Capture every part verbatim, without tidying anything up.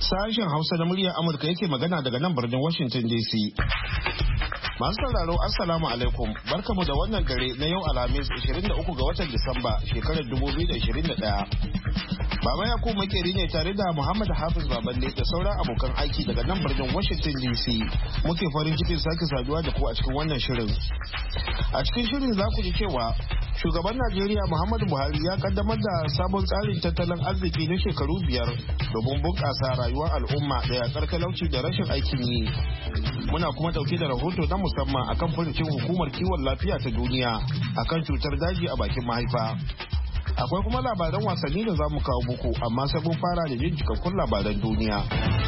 Sashen Hausa na muryar Amurka yake magana daga nan birnin Washington D C. Masu sauraro Assalamu alaikum, barkamu da wannan dare na yau Alhamis ishirin da uku ga watan Disamba shekarar dubu biyu da ishirin da ɗaya. Baba Yakubu makeri ne tare da Muhammad Hafiz Baballe da sauran abokan aiki daga nan birnin Washington D C. Muke farin cikin sake saduwa da ku a cikin wannan shirin. A cikin shirin za ku ji cewa shugaban Najeriya Muhammadu Buhari ya kaddamar da sabon tsarin tattalin arziki na shekaru biyar domin bunƙasa rayuwar al'umma da yakar talauci da rashin aikin yi. Muna kuma dauke da rahoto na musamman akan furucin hukumar kiwon lafiya ta duniya akan cutar daji a bakin mahaifa. Akwai kuma labaran wasanni da za mu kawo muku, amma sai mun fara da jin cikakkun labaran duniya.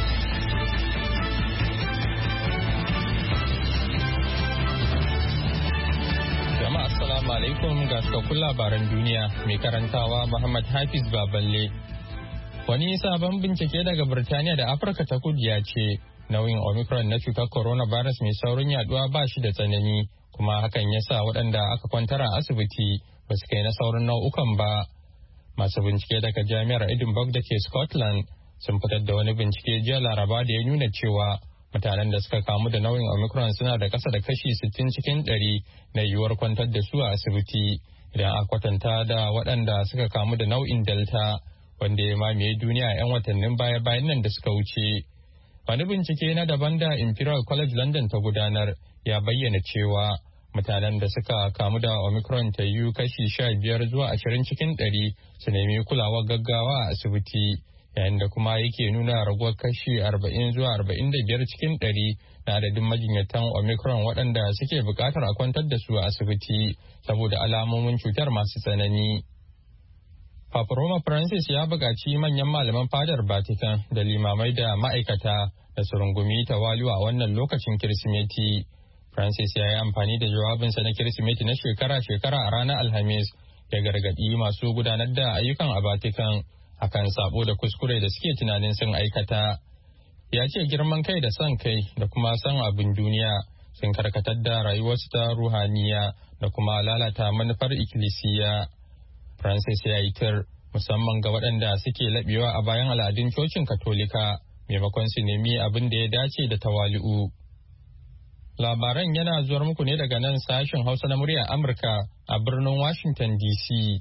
Jama'a assalamu alaikum, ga cikakkun labaran duniya mai karantawa Muhammad Hafiz Baballe. Wani sabon bincike daga Birtaniya da Afirka ta Kudu ya ce nauyin Omicron na cutar coronavirus mai saurin yaduwa ba shi da tsanani, kuma hakan ya sa waɗanda aka kwantar a asibiti ba su kai na sauran nau'ukan ba. Masu bincike daga jami'ar Edinburgh da ke Scotland sun fitar da wani bincike jiya Laraba da ya nuna cewa mutanen da suka kamu da nau'in Omicron suna da ƙasa da kashi sittin cikin ɗari na yiwuwar kwantar da su a asibiti idan aka kwatanta da waɗanda suka kamu da nau'in Delta wanda ya mamaye duniya 'yan watannin baya-bayan nan da suka wuce. Wani bincike na daban da Imperial College London ta gudanar ya bayyana cewa mutanen da suka kamu da Omicron ta yi kashi sha biyar zuwa ashirin cikin ɗari su nemi kulawar gaggawa a asibiti, yayin da kuma yake nuna raguwar kashi arba'in zuwa arba'in da biyar cikin ɗari na adadin majinyatan Omicron waɗanda suke buƙatar a kwantar da su a asibiti saboda alamomin cutar masu tsanani. Papa Roma Francis ya buƙaci manyan malaman fadar Vatican da limamai da ma'aikata da su rungumi tawali'u a wannan lokacin Kirsimeti. Francis ya yi amfani da jawabinsa na Kirsimeti na shekara-shekara a ranar Alhamis ya gargaɗi masu gudanar da ayyukan a Vatican akan sabo da kuskure da suke tunanin sun aikata. Ya ce girman kai da son kai da kuma son abin duniya sun karkatar da rayuwarsu ta ruhaniya da kuma lalata manufar ikkilisiya. Francis ya yi tir musamman ga waɗanda suke laɓewa a bayan al'adun cocin Katolika maimakon su nemi abin da ya dace da tawali'u. Labaran yana zuwar muku ne daga nan sashen Hausa na muryar Amurka a birnin Washington D C.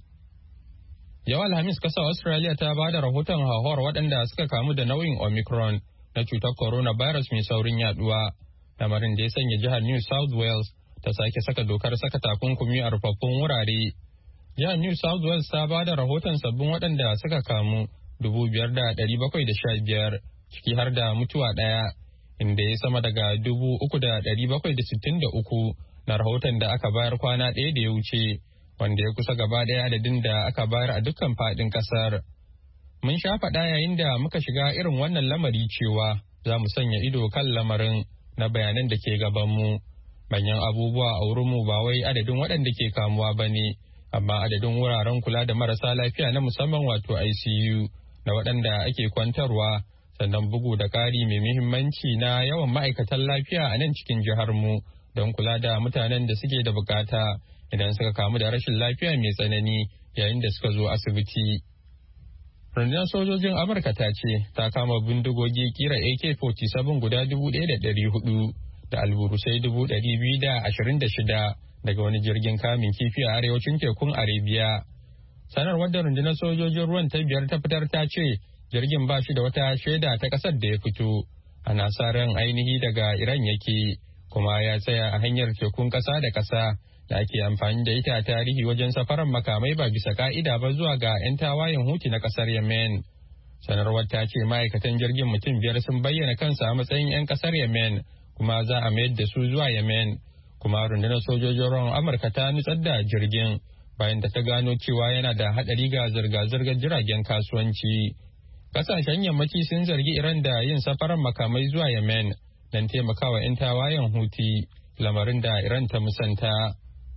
Yau Alhamis kasar Australia ta ba da rahoton hauhawar waɗanda suka kamu da nau'in Omicron na cutar coronavirus mai saurin yaduwa, lamarin da ya sanya jihar New South Wales ta sake saka dokar saka takunkumi a rufaffun wurare. Jihar New South Wales ta ba da rahoton sabbin waɗanda suka kamu dubu biyar da ɗari bakwai da sha biyar, ciki har da mutuwa ɗaya, inda ya sama daga dubu uku da ɗari bakwai da sittin da uku na rahoton da aka bayar kwana ɗaya da ya wuce, wanda ya kusa gaba ɗaya adadin da aka bayar a dukkan faɗin ƙasar. Mun sha faɗa yayin da muka shiga irin wannan lamari cewa za mu sanya ido kan lamarin na bayanan da ke gabanmu. Manyan abubuwa a wurinmu ba wai adadin waɗanda ke kamuwa ba ne, amma adadin wuraren kula da marasa lafiya na musamman wato I C U da waɗanda ake kwantarwa, sannan bugu da ƙari mai muhimmanci na yawan ma'aikatan lafiya a nan cikin jiharmu don kula da mutanen da suke da bukata idan suka kamu da rashin lafiya mai tsanani yayin da suka zo asibiti. Rundunar sojojin Amurka ta ce ta kama bindigogi kira A K forty-seven guda dubu ɗaya da ɗari hudu da alburusai dubu ɗari biyu da ashirin da shida daga wani jirgin kamun kifi a arewacin tekun Arabia. Sanarwar da rundunar sojojin ruwan ta biyar ta fitar ta ce jirgin ba shi da wata shaida ta ƙasar da ya fito. Ana sa ran ainihi daga Iran yake, kuma ya tsaya a hanyar tekun ƙasa da ƙasa da ake amfani da ita a tarihi wajen safarar makamai ba bisa ka'ida ba zuwa ga 'yan tawayen Huti na ƙasar Yemen. Sanarwar ta ce ma'aikatan jirgin mutum biyar sun bayyana kansu a matsayin 'yan ƙasar Yemen, kuma za a mayar da su zuwa Yemen. Kuma rundunar sojojin ruwan Amurka ta nutsar da jirgin bayan da ta gano cewa yana da haɗari ga zirga-zirgar jiragen kasuwanci. Kasashen yammaci sun zargi Iran da yin safarar makamai zuwa Yemen don taimakawa 'yan tawayen Houthi, lamarin da Iran ta musanta.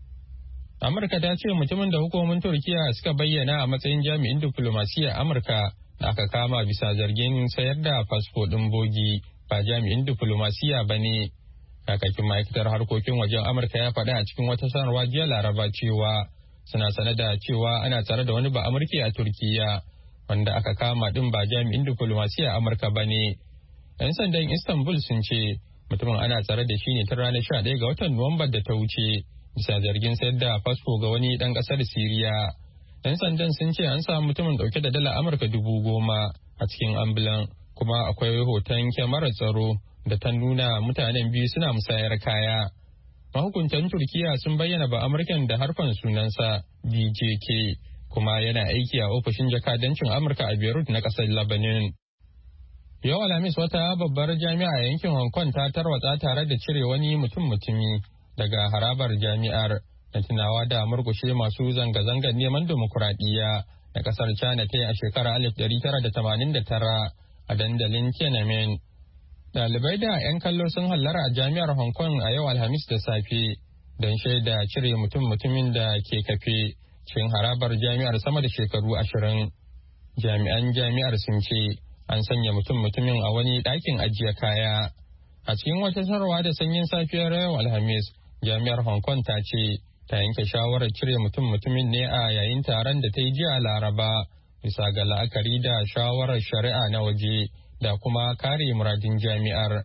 Amurka ta ce mutumin da hukumomin Turkiya suka bayyana a matsayin jami'in diflomasiyyar Amurka da aka kama bisa zargin sayar da fasfo ɗin bogi ba jami'in diflomasiyya ba ne. Kakakin ma'aikatar harkokin wajen Amurka ya faɗa a cikin wata sanarwa jiya Laraba cewa suna sane da cewa ana tsare da wani ba Amurki a Turkiya wanda aka kama din ba jami'in diplomasiya Amurka ba ne. 'Yan sandan Istanbul sun ce mutumin ana tsare da shi ne ta ranar sha ɗaya ga watan Nuwambar da ta wuce bisa zargin sayar da fasfo ga wani ɗan ƙasar Siriya. 'Yan sandan sun ce an samu mutumin ɗauke da dala Amurka dubu goma a cikin ambulan, kuma akwai hoton kyamarar tsaro da ta nuna mutanen biyu suna musayar kaya. Mahukuntan Turkiya sun bayyana ba Amurkan da harfan sunansa D J K, kuma yana aiki a ofishin jakadancin Amurka a Beirut na ƙasar Lebanon. Yau Alhamis wata babbar jami'a a yankin Hong Kong ta tarwatsa tare da cire wani mutum-mutumi daga harabar jami'ar na tunawa da murkushe masu zanga-zangar neman dimokuraɗiyya na ƙasar China ta yi a shekarar alif ɗari tara da tamanin da tara a dandalin Tiananmen. Ɗalibai da 'yan kallo sun hallara a jami'ar Hong Kong a yau Alhamis da safe don shaida cire mutum-mutumin da ke kafe cikin harabar jami'ar sama da shekaru ashirin. Jami'an jami'ar sun ce an sanya mutum-mutumin a wani ɗakin ajiye kaya. A cikin wata sanarwa da sanyin safiyar yau Alhamis, jami'ar Hong Kong ta ce ta yanke shawarar cire mutum-mutumin ne a yayin taron da ta yi jiya Laraba bisa ga la'akari da shawarar shari'a na waje da kuma kare muradin jami'ar.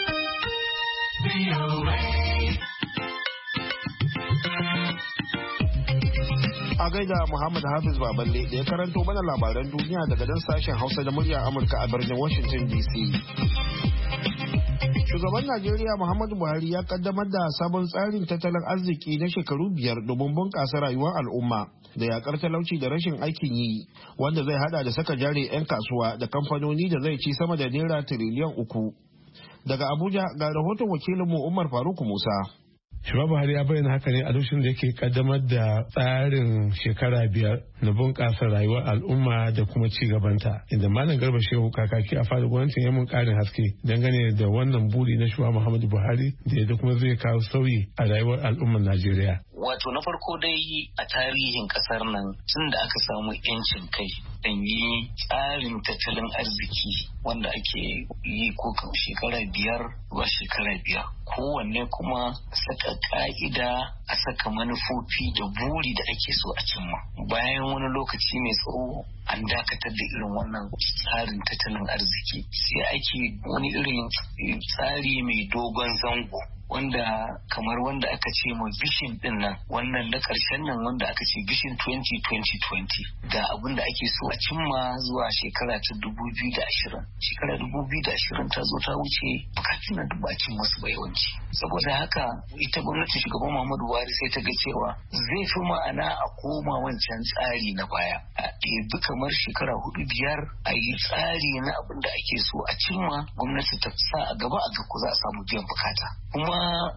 A gaida Muhammad Hafiz Baballe da ya karanto mana labaran duniya daga dan sashen Hausa da murya Amurka a birnin Washington D C. Shugaban Najeriya Muhammadu Buhari ya kaddamar da sabon tsarin tattalin arziki na shekaru biyar domin bunƙasa rayuwar al'umma da yakar talauci da rashin aikin yi, wanda zai hada da saka jari 'yan kasuwa da kamfanoni da zai ci sama da naira tiriliyan uku. Daga Abuja ga rahoton wakilinmu Umar Faruk Musa. Shugaba Buhari ya bayyana haka ne a lokacin da yake kaddamar da tsarin shekara biyar na bunƙasa rayuwar al'umma da kuma ci gabanta, inda Malam Garba Shehu kakaki a fadar gwamnatin ya mun ƙarin haske dangane da wannan buri na shugaba Muhammadu Buhari da yadda kuma zai kawo sauyi a rayuwar al'ummar Najeriya. Wato na farko dai a tarihin kasar nan tun da aka samu 'yancin kai dan yi tsarin tattalin arziki wanda ake yi ko shekara biyar zuwa shekara biyar. Kowanne kuma saka ka'ida a saka manufofi da buri da ake so a cimma. Bayan wani lokaci mai tsawo an dakatar da irin wannan tsarin tattalin arziki sai ake wani irin tsari mai dogon zango wanda kamar wanda aka ce ma vision din nan wannan na karshen nan wanda aka ce vision twenty twenty twenty da abin da ake so a cimma zuwa shekara ta dubu biyu da ashirin. Shekara dubu biyu da ashirin ta zo ta wuce bukatun na dubacin wasu ba yawanci. Saboda haka ita gwamnati shugaban Muhammadu Buhari sai ta ga cewa zai fi ma'ana a koma wancan tsari na baya. A ɗebi kamar shekara hudu biyar a yi tsari na abin da ake so a cimma, gwamnati ta sa a gaba a ga ko za a samu biyan bukata. Kuma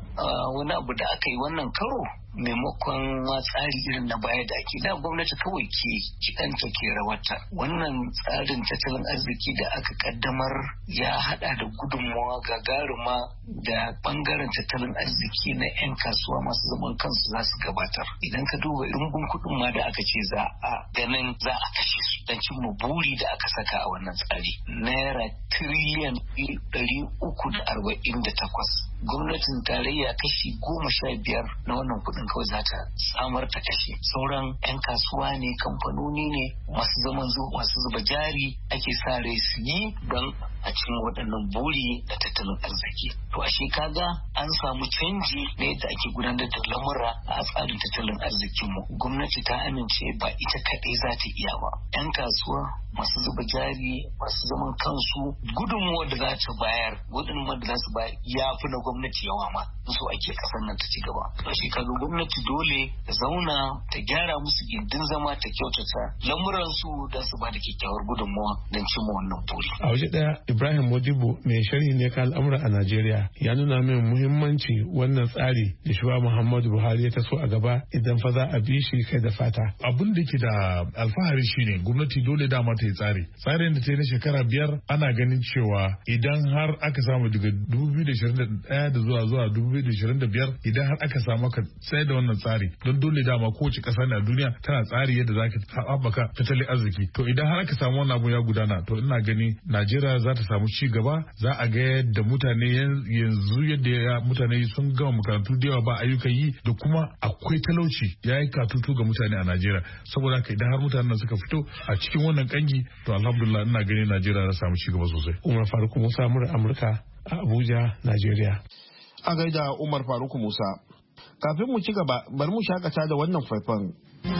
wani abu da aka yi wannan karo maimakon ma tsari irin na baya da ake da gwamnati kawai ke kidanta ke rawarta. Wannan tsarin tattalin arziki da aka kaddamar ya hada da gudunmawa gagaruma da bangaren tattalin arziki na 'yan kasuwa masu zaman kansu za su gabatar. Idan ka duba rumbun kuɗin ma da aka ce za a ganin za a kashe su don cimma buri da aka saka a wannan tsari naira tiriliyan ɗari uku da arba'in da takwas. Gwamnatin tarayya kashi goma sha biyar na wannan kuɗin kawai za ta samar ta kashe. Sauran 'yan kasuwa ne, kamfanoni ne, masu zaman zuwa masu zuba jari ake sa rai su yi don a cikin waɗannan buri da tattalin arziki. To ashe kaga an samu canji na yadda ake gudanar da lamura a tsarin tattalin arzikinmu. Gwamnati ta amince ba ita kaɗai za ta iya ba. 'Yan kasuwa masu zuba jari masu zaman kansu gudunmuwar da za ta bayar gudunmuwar da za su bayar ya fi na gwamnati yawa ma so ake kasar nan ta ci gaba. To shi kaga gwamnati dole ta zauna ta gyara musu gindin zama ta kyautata lamuransu don su ba da kyakkyawar gudunmuwa don cimma wannan buri. A waje ɗaya Ibrahim Modibo mai sharhi ne kan al'amura a Najeriya ya nuna min muhimmanci wannan tsari da shugaba Muhammadu Buhari ya taso a gaba idan fa za a bi shi kai da fata. Abin da ke da alfahari shine gwamnati dole dama ta yi tsari. Tsarin da ta yi na shekara biyar ana ganin cewa idan har aka samu daga dubu biyu da ishirin da ɗaya da zuwa zuwa dubu biyu da ishirin da biyar idan har aka samu ka tsaye da wannan tsari don dole dama kowace ƙasa na duniya tana tsari yadda za ka haɓaka tattalin arziki. To idan har aka samu wannan abu ya gudana to ina gani Najeriya za ta ta samu ci gaba. Za a ga yadda mutane yanzu yadda mutane sun gama makarantu da yawa ba ayyukan yi, da kuma akwai talauci ya yi katutu ga mutane a Najeriya. Saboda haka idan har mutanen suka fito a cikin wannan kangi, to alhamdulillah ina ganin Najeriya na samu ci gaba sosai. Umar Faruk Musa, murar Amurka a Abuja, Najeriya. A gaida Umar Faruk Musa. Kafin mu ci gaba, bari mu shakata da wannan faifan.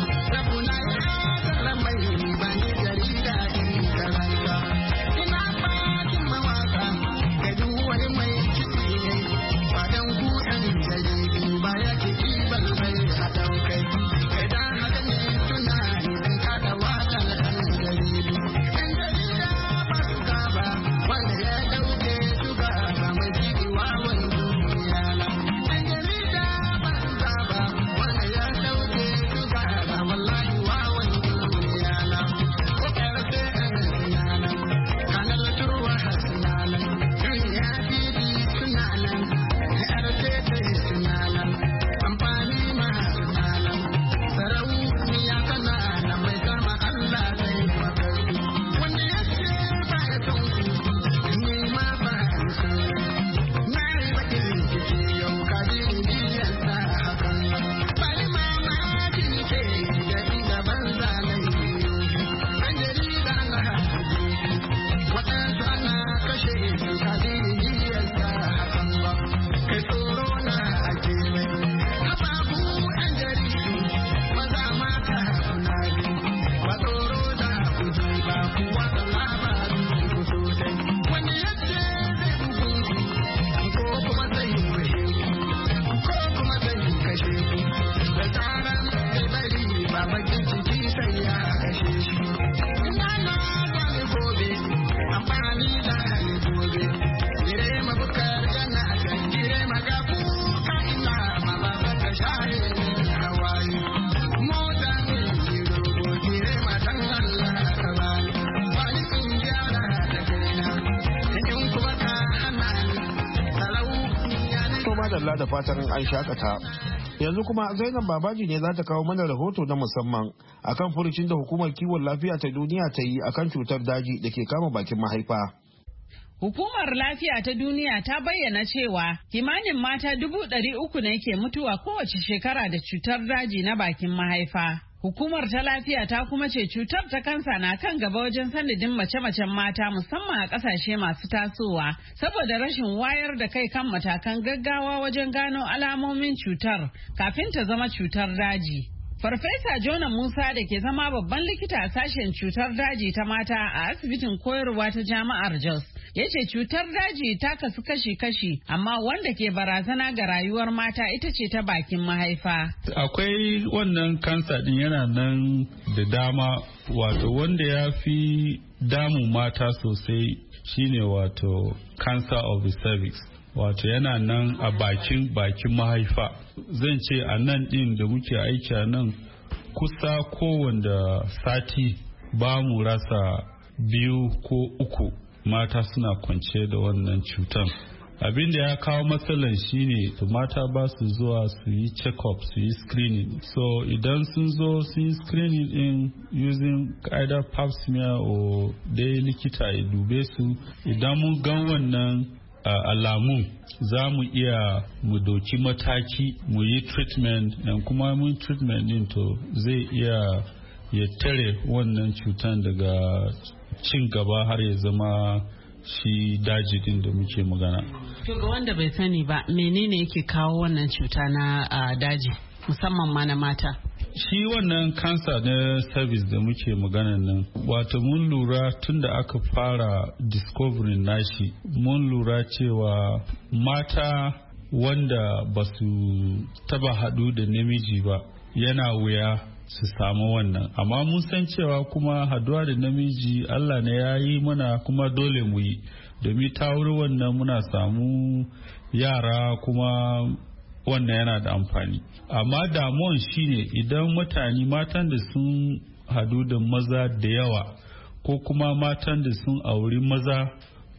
Da fatan an shakata. Yanzu kuma Zainab Babaji ne za ta kawo mana rahoto na musamman akan furucin da hukumar kiwon lafiya ta duniya ta yi akan cutar daji da ke kama bakin mahaifa. Hukumar lafiya ta duniya ta bayyana cewa kimanin mata dubu ɗari uku ne ke mutuwa kowace shekara da cutar daji na bakin mahaifa. Hukumar ta lafiya ta kuma ce cutar ta kansa na kan gaba wajen sanadin mace-macen mata musamman a ƙasashe masu tasowa saboda rashin wayar da kai kan matakan gaggawa wajen gano alamomin cutar kafin ta zama cutar daji. Farfesa Jona Musa da ke zama babban likita a sashen cutar daji ta mata a asibitin koyarwa ta Jami'ar Jos ya ce cutar daji ta kasu kashi-kashi amma wanda ke barazana ga rayuwar mata ita ce ta bakin mahaifa. Akwai wannan kansa din yana nan da dama, wato wanda ya fi damu mata sosai shine wato cancer of the cervix. Wato yana nan a bakin bakin mahaifa. Zan ce a nan din da muke aiki a nan kusa kowanda sati ba mu rasa biyu ko uku mata suna kwance da wannan cutan. Abin da ya kawo matsalan shine mata ba su zuwa su yi check-up, su yi screening. So idan sun zo sun yi screening in using either pap smear or dai likita ya dube su, idan mun gan wannan uh, alamun za mu iya mu doki mataki mu yi treatment, and kuma mun treatment din to zai iya ya tare wannan cutan daga cin gaba har ya zama shi daji din da muke magana. To ga wanda bai sani ba, menene yake kawo wannan cuta na uh, daji musamman ma na mata? Shi wannan kansa na cervix da muke magana nan, wato mun lura tun da aka fara discovering nashi, mun lura cewa mata wanda ba su taba hadu da namiji ba yana wuya su samu wannan, amma mun san cewa kuma haduwa da namiji Allah ne ya yi mana kuma dole mu yi, domin ta wuri wannan muna samu yara kuma wannan yana da amfani. Amma damuwan shine idan mutane matan da sun hadu da maza da yawa ko kuma matan da sun auri maza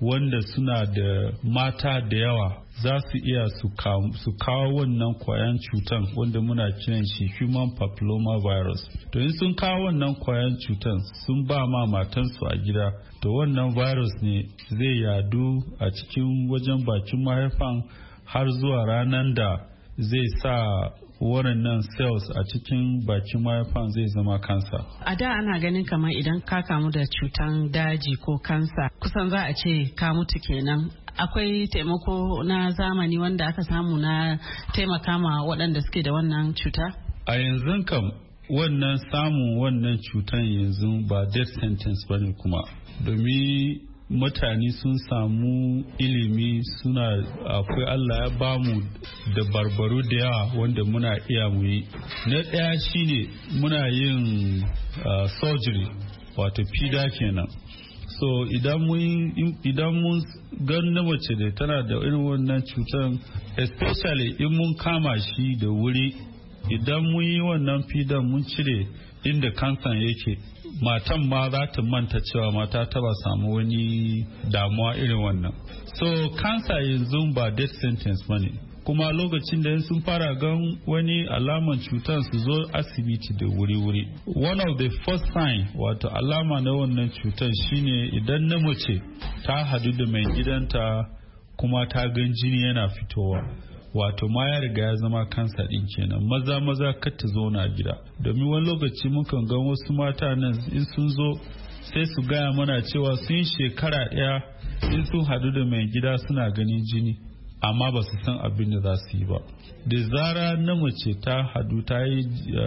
wanda suna da mata da yawa za su iya su kawo wannan kwayan cutan wanda muna kiran shi human papilloma virus. To in sun kawo wannan kwayan cutan sun ba ma matansu a gida, to wannan virus ne zai yadu a cikin wajen bakin mahaifan har zuwa ranar da zai sa waɗannan cells a cikin bakin mahaifan zai zama kansa. A da ana ganin kamar idan ka kamu da cutan daji ko kansa kusan za a ce ka mutu kenan. Akwai taimako na zamani wanda aka samu na taimaka ma waɗanda suke da wannan cuta? A yanzu kam wannan samun wannan cutan yanzu ba death sentence ba ne kuma. Domin mutane sun samu ilimi suna akwai Allah ya bamu da barbaru da yawa wanda muna iya mu yi. Na ɗaya shine muna yin uh, surgery wato fida kenan. So idan mun idan mun gan na mace da tana da irin wannan cutar, especially in mun kama shi da wuri, idan mun yi wannan fidan mun cire inda kansan yake, matan ma za ta manta cewa mata taba samu wani damuwa irin wannan. So kansa yanzu ba death sentence bane, kuma lokacin da sun fara gan wani alaman cutar su zo asibiti da wuri-wuri. One of the first sign wato alama na wannan cutar shine idan na mace ta hadu da mai gidanta kuma ta gan jini yana fitowa, wato ma ya riga ya zama kansa din kenan. Maza maza kar ta zo na gida, domin wani lokaci mukan ga wasu mata nan in sun zo sai su gaya mana cewa sun yi shekara ɗaya in sun hadu da mai gida suna ganin jini, amma ba su san abin da za su yi ba. Da zara na mace ta hadu ta yi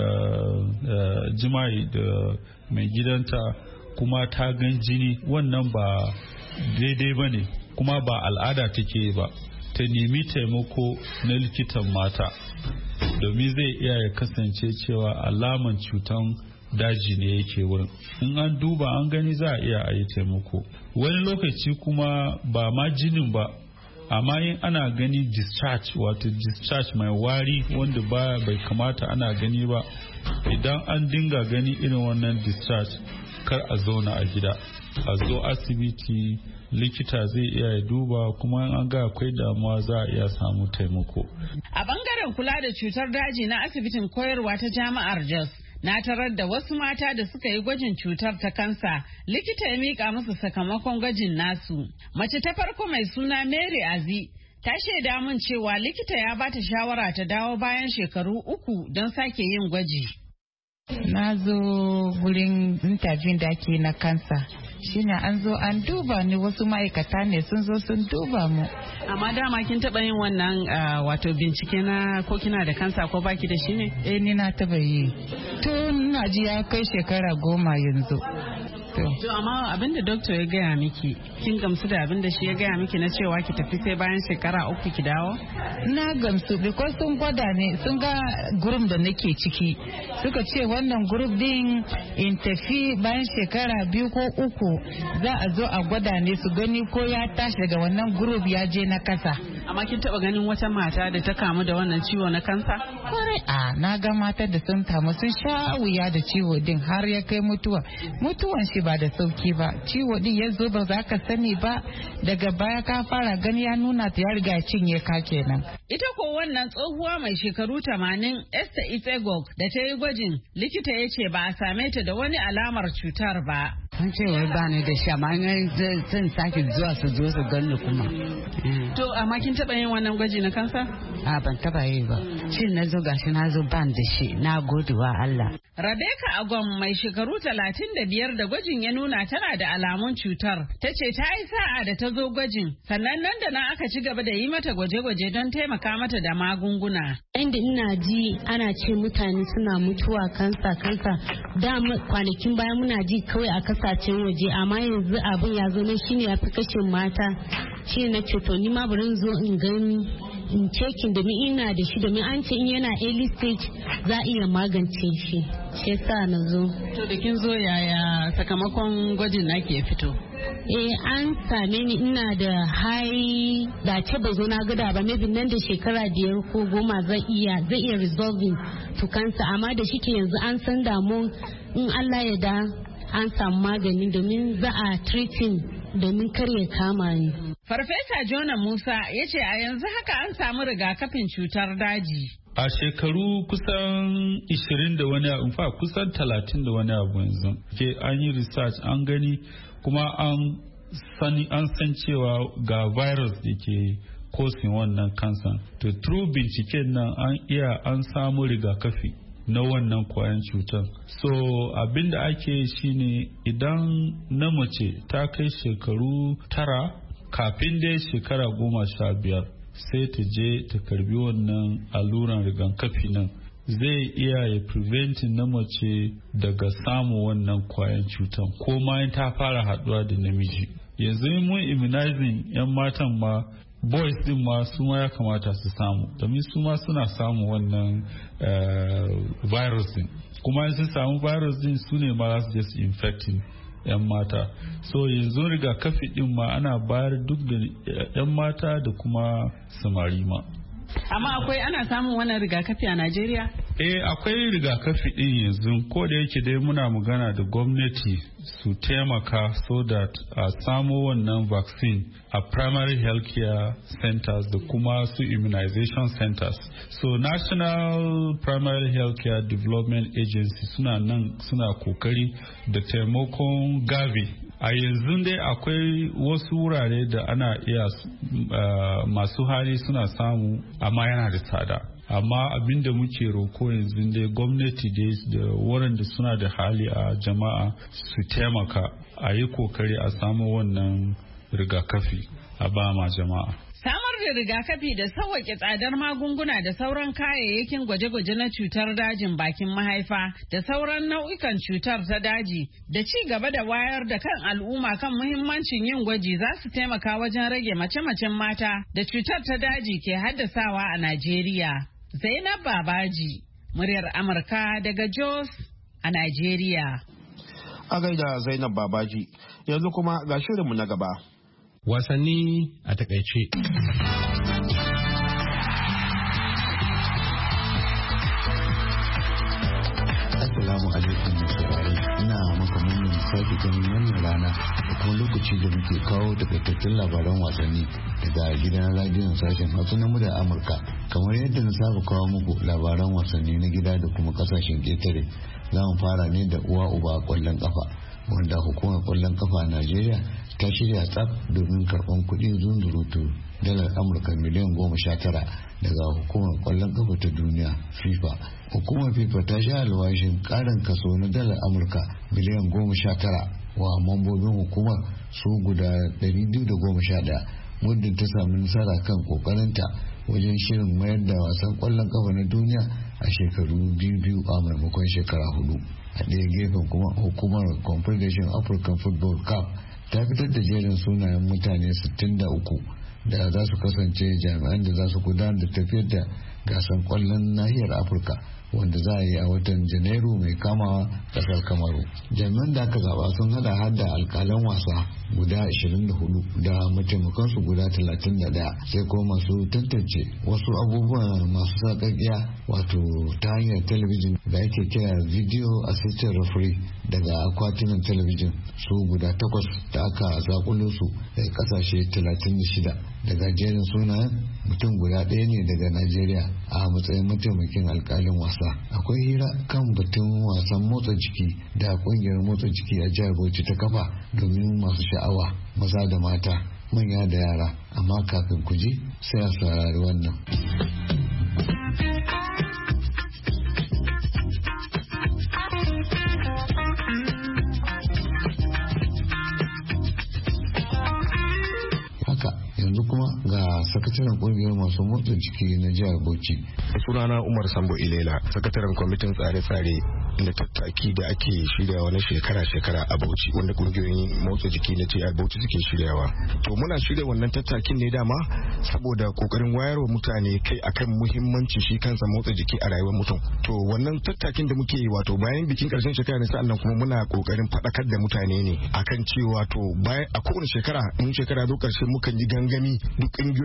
jima'i da mai gidanta kuma ta gan jini, wannan ba daidai ba ne kuma ba al'ada take ba. Ta nemi taimako na likitan mata, domin zai iya ya kasance cewa alaman cutan daji ne yake wurin. In an duba an gani za a iya a yi taimako. Wani lokaci kuma ba ma jinin ba, amma in ana gani discharge wato discharge mai wari wanda ba bai kamata ana gani ba, idan an dinga gani irin wannan discharge kar a zauna a gida, a zo asibiti, likita zai iya ya duba, kuma an ga akwai damuwa za a iya samu taimako. A bangaren kula da cutar daji na asibitin koyarwa ta jami'ar Jos, na tarar da wasu mata da suka yi gwajin cutar ta kansa, likita ya mika musu sakamakon gwajin nasu. Mace ta farko mai suna Mary Azi ta shaida mun cewa likita ya bata shawara ta dawo bayan shekaru uku don sake yin gwaji. Na zo gurin interview da ake na kansa, shine an zo an duba ni, wasu ma'aikata ne sun zo sun duba mu. Amma dama kin taba yin wannan wato bincike na ko kina da kansa ko baki da shi ne? Eh ni na taba yi. Tun na ji ya kai shekara goma yanzu. To amma abinda doctor ya gaya miki, kin gamsu da abinda shi ya gaya miki na cewa ki tafi sai bayan shekara uku ki dawo? Na gamsu because sun gwada ne, sun ga group da nake ciki. Suka ce wannan group din in tafi bayan shekara biyu ko uku za a zo a gwada ne su gani ko ya tashi daga wannan group ya je na kasa. Amma kin taba ganin wata mata da ta kamu da wannan ciwo na kansa? Kwarai, a na ga mata da sun kamu sun sha wuya da ciwo din har ya kai mutuwa. Mutuwan shi ba da sauki ba, ciwo din ya zo ba za ka sani ba, daga baya ka fara gani ya nuna ta ya riga cinye ka kenan. Ita ko wannan tsohuwa mai shekaru tamanin Esther Itegok da ta yi gwajin, likita ya ce ba a same ta da wani alamar cutar ba. An ce wai ba ni da shi, amma zan sake zuwa su zo su gani kuma. To amma kin taba yin wannan gwaji na kansa? A ban taba yi ba. Shin na zo gashi na zo ban da shi, na gode wa Allah. Rebecca Agwam mai shekaru talatin da biyar da gwajin ya nuna tana da alamun cutar. Ta ce ta yi sa'a da ta zo gwajin, sannan nan da nan aka ci gaba da yi mata gwaje-gwaje don taimaka mata da magunguna. Inda ina ji ana ce mutane suna mutuwa kansa kansa, da kwanakin baya muna ji kawai a kasashen waje, amma yanzu abin ya zo na shine ya fi kashe mata. Shi na ce to ni ma bari zo in gani in cekin domin ina da shi, domin an ce in yana early stage za a iya magance shi. Shi yasa na zo. To da kin zo yaya sakamakon gwajin nake ya fito? Eh an same ni ina da high, da ce ba zo na gada ba, maybe nan da shekara biyar ko goma zai iya zai iya resolving to cancer, amma da shike yanzu an san damu in Allah ya da an samu magani domin za a treating domin kar ya kama ni. Farfesa Jona Musa ya ce a yanzu haka an samu rigakafin cutar daji. A shekaru kusan ishirin da wani abu, fa kusan talatin da wani abu yanzu. Ke an yi research an gani kuma an sani an san cewa ga virus da ke kosin wannan kansan. To through binciken nan an iya an samu rigakafi na wannan kwayan cutar. So abinda ake shine idan na mace ta kai shekaru tara kafin dai shekara goma sha biyar sai ta je ta karbi wannan alluran rigakafi nan zai iya ya preventing na mace daga samun wannan kwayan cutar ko ma ta fara haduwa da namiji. Yanzu mun immunizing yan matan ma boys din ma su ma ya kamata su samu domin su ma suna samu wannan virus din kuma sun samu virus din su ne ma za su je su infecting yan mata. So yanzu rigakafi din ma ana bayar duk da yan mata da kuma samari ma. Amma akwai ana samun wannan rigakafi a Najeriya? Eh akwai rigakafi din yanzu ko da yake dai muna magana da gwamnati su taimaka so that a samu wannan vaccine a primary healthcare centers da kuma su immunization centers. So National Primary Healthcare Development Agency suna nan suna kokari da taimakon Gavi. A yanzu dai akwai wasu wurare da ana iya uh, masu hali suna samu amma yana da tsada. Amma abinda muke roko yanzu dai gwamnati da waɗanda suna da hali a jama'a su taimaka a yi kokari a samu wannan rigakafi a ba ma jama'a. Samar da rigakafi da sauwaƙe tsadar magunguna da sauran kayayyakin gwaje-gwaje na cutar dajin bakin mahaifa da sauran nau'ikan cutar ta daji da ci gaba da wayar da kan al'umma kan muhimmancin yin gwaji za su taimaka wajen rage mace-macen mata da cutar ta daji ke haddasawa a Najeriya. Zainab Babaji, muryar Amurka daga Jos a Najeriya. A gaida Zainab Babaji, yanzu kuma ga shirinmu na gaba. Wasanni a takaice. Assalamu alaikum saurari, ina maka murnar sake ganin wannan rana da kuma lokaci da muke kawo takaitattun labaran wasanni daga gidan radiyon sashen Hausa na muryar Amurka. Kamar yadda na saba kawo muku labaran wasanni na gida da kuma kasashen ƙetare, za mu fara ne da uwa uba kwallon kafa, wanda hukumar kwallon kafa a Najeriya ta shirya tsaf domin karɓar kuɗin zunzurutu dalar Amurka miliyan goma sha tara daga hukumar kwallon kafa ta duniya FIFA. Hukumar FIFA ta sha alwashin ƙarin kaso na dalar Amurka miliyan goma sha tara wa mambobin hukumar su guda ɗari biyu da goma sha ɗaya muddin ta samu nasara kan ƙoƙarinta wajen shirin mayar da wasan kwallon kafa na duniya a shekaru biyu biyu a maimakon shekara hudu. A ɗaya gefen kuma hukumar Confederation African Football Cup ta fitar da jerin sunayen mutane sittin da uku da za su kasance jami'an da za su gudanar da tafiyar da gasar kwallon nahiyar Afirka wanda za a yi a watan Janairu mai kamawa kasar Kamaru. Jami'an da aka zaba sun hada hada alkalan wasa guda ashirin da hudu da mataimakansu guda talatin da ɗaya sai kuma masu tantance wasu abubuwan masu sarƙaƙiya wato ta hanyar talabijin da ake kira video assistant referee daga akwatunan talabijin su guda takwas da aka zakulo su daga kasashe talatin da shida. Daga jerin sunayen mutum guda ɗaya ne daga Najeriya a matsayin mataimakin alkalin wasa. Akwai hira kan batun wasan motsa jiki da kungiyar motsa jiki a jihar Bauchi ta kafa domin masu sha'awa maza da mata manya da yara, amma kafin ku ji sai a saurari wannan. Sakataren kungiyar masu motsa jiki na jihar Bauchi. Sunana Umar Sambo Ilela, sakataren kwamitin tsare-tsare da tattaki da ake shiryawa na shekara-shekara a Bauchi, wanda kungiyoyin motsa jiki na jihar Bauchi suke shiryawa. To muna shirya wannan tattakin ne dama saboda kokarin wayarwa mutane kai akan muhimmancin shi kansa motsa jiki a rayuwar mutum. To wannan tattakin da muke yi wato bayan bikin karshen shekara ne sa'annan kuma muna kokarin faɗakar da mutane ne akan cewa to bayan a kowane shekara in shekara zo karshe mukan yi gangami duk kungiyoyin da muke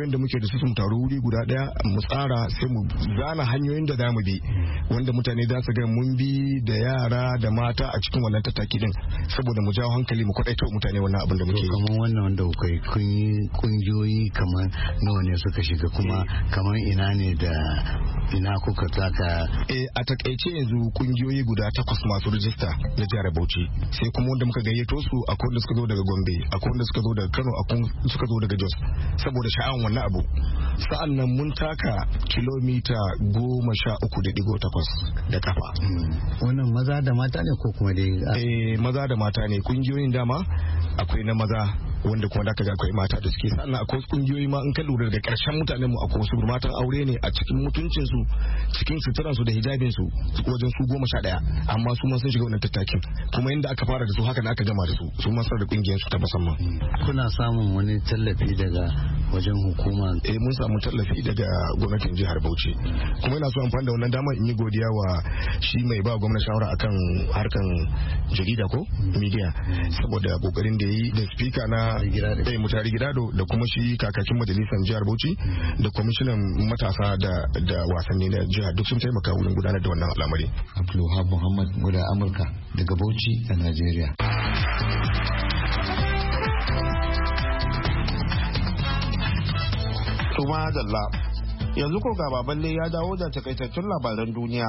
da su mu taru wuri guda daya mu tsara sai mu zana hanyoyin da zamu bi wanda mutane za su ga mun bi da yara da mata a cikin wannan tattaki din saboda mu jawo hankali mu kwadaita mutane wannan abin da muke yi. Kamar wannan wanda kai kun yi kungiyoyi kamar nawa ne suka shiga kuma kamar ina ne da ina kuka taka? Eh a takaice yanzu kungiyoyi guda takwas masu rijista na jihar Bauchi sai kuma wanda muka gayyato su akwai wanda suka zo daga Gombe akwai wanda suka zo daga Kano akwai suka zo daga Jos saboda sha'awan wannan abu. Sa'an nan mun taka kilomita goma sha uku da digo takwas da kafa. Wannan maza da mata ne ko kuma dai? Eh maza da mata ne kungiyoyin dama akwai na maza wanda kuma da kaga akwai mata da suke sannan akwai kungiyoyi ma in ka lura daga karshen mutanen mu akwai wasu matan aure ne a cikin mutuncin su cikin suturan su da hijabin su wajen su goma sha daya amma su ma sun shiga wannan tattakin kuma inda aka fara da su haka ne aka gama da su su ma da kungiyar su ta musamman. Kuna samun wani tallafi daga wajen hukuma? Eh mun samu tallafi daga gwamnatin jihar Bauchi kuma ina so amfani da wannan dama in yi godiya wa shi mai ba gwamnati shawara akan harkan jarida ko media saboda kokarin da yi da speaker na eh mutari gidado da kuma shi kakakin majalisar jihar Bauchi da kwamishinan matasa da da wasanni na jihar duk sun taimaka wurin gudanar da wannan al'amari. Abdulwahab Muhammad guda Amurka daga Bauchi a Najeriya. Tuma Dalla yanzu ko ga baballe ya dawo da takaitattun labaran duniya.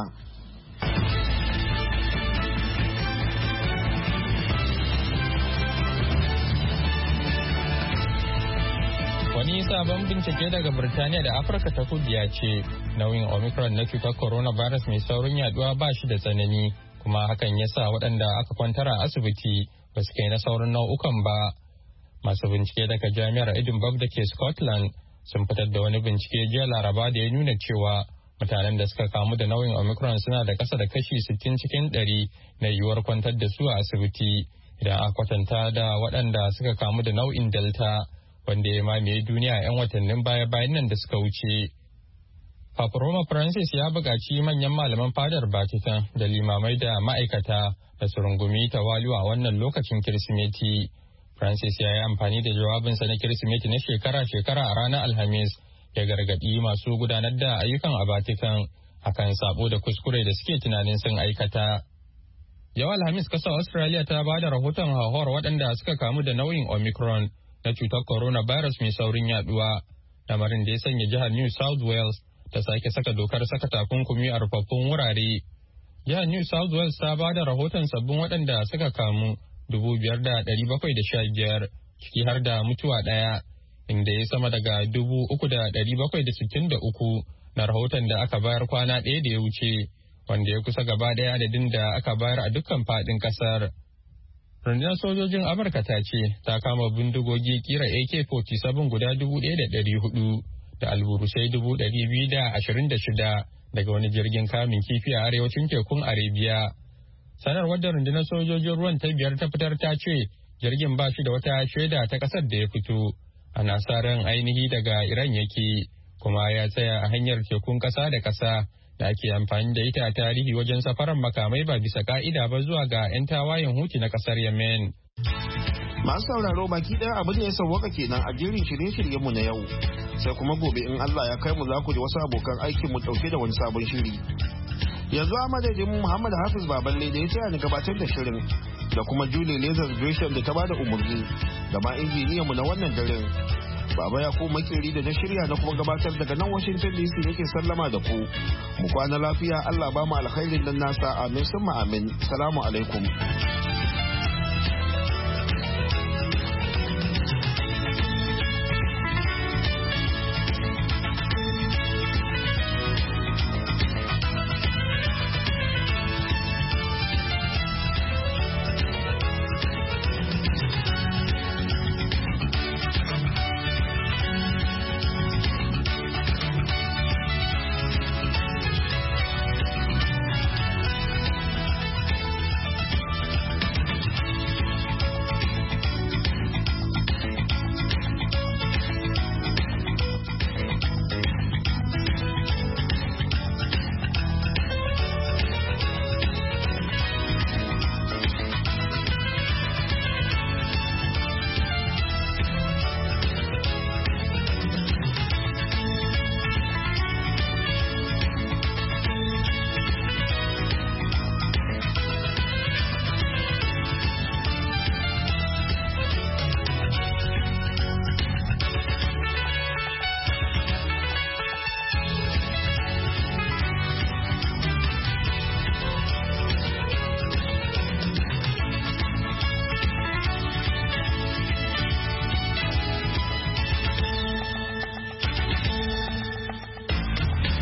Wani sabon bincike daga Birtaniya da Afirka ta Kudu ya ce nauyin Omicron na cutar coronavirus mai saurin yaduwa ba shi da tsanani kuma hakan ya sa waɗanda aka kwantar a asibiti ba su kai na sauran nau'ukan ba. Masu bincike daga Jami'ar Edinburgh da ke Scotland sun fitar da wani bincike jiya Laraba da ya nuna cewa mutanen da suka kamu da nauyin Omicron suna da ƙasa da kashi sittin cikin ɗari na yiwuwar kwantar da su a asibiti idan aka kwatanta da waɗanda suka kamu da nau'in Delta. Wanda ya mamaye duniya a 'yan watannin baya-bayan nan da suka wuce. Papa Roma Francis ya buƙaci manyan malaman fadar Vatican da limamai da ma'aikata da su rungumi tawali'u a wannan lokacin Kirsimeti. Francis ya yi amfani da jawabinsa na Kirsimeti na shekara-shekara a ranar Alhamis ya gargaɗi masu gudanar da ayyukan a Vatican akan sabo da kuskure da suke tunanin sun aikata. Yau Alhamis ƙasar Australia ta ba da rahoton hauhawar waɗanda suka kamu da nau'in Omicron na cutar coronavirus mai saurin yaduwa, lamarin da ya sanya jihar New South Wales ta sake saka dokar saka takunkumi a rufaffun wurare. Jihar New South Wales ta ba da rahoton sabbin waɗanda suka kamu dubu biyar da ɗari bakwai da sha biyar ciki har da mutuwa ɗaya, inda ya sama daga dubu uku da ɗari bakwai da sittin da uku na rahoton da aka bayar kwana ɗaya da ya wuce, wanda ya kusa gaba ɗaya adadin da aka bayar a dukkan faɗin ƙasar. Rundunar sojojin Amurka ta ce ta kama bindigogi kira A K forty-seven guda dubu ɗaya da ɗari hudu da alburusai dubu ɗari biyu da ashirin da shida daga wani jirgin kamun kifi a arewacin tekun Arabia. Sanarwar da rundunar sojojin ruwan ta biyar ta fitar ta ce jirgin ba shi da wata shaida ta ƙasar da ya fito. Ana sa ran ainihi daga Iran yake kuma ya tsaya a hanyar tekun ƙasa da ƙasa da ake amfani da ita a tarihi wajen safaran makamai ba bisa ka'ida ba zuwa ga 'yan tawayen huti na kasar Yemen. Masu sauraro baki ɗaya abin da ya sauwaka kenan a jerin shirye-shiryenmu na yau. Sai kuma gobe in Allah ya kai mu za ku ji wasu abokan aikin mu ɗauke da wani sabon shiri. Yanzu a madadin Muhammad Hafiz Baballe da ya ce ni gabatar da shirin da kuma Julie Lazar Gresham da ta bada umarni da ma injiniyan mu na wannan daren. Baba ya ko makeri da na shirya na kuma gabatar daga nan Washington D C yake sallama da ku. Mu kwana lafiya Allah ba mu alkhairin nan nasa amin summa amin. Salamu alaikum.